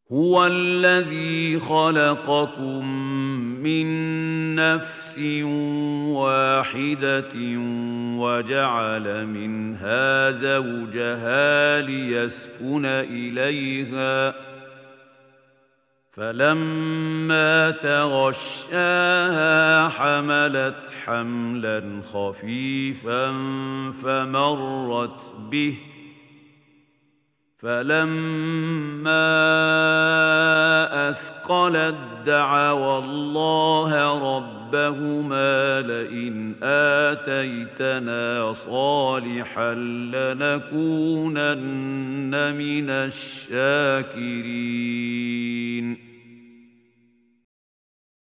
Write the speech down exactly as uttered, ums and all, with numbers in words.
هو الذي خلقكم من نفس واحدة وجعل منها زوجها ليسكن إليها فلما تغشاها حملت حملا خفيفا فمرت به فلما أثقلت دعوا الله ربهما لئن آتيتنا صالحا لنكونن من الشاكرين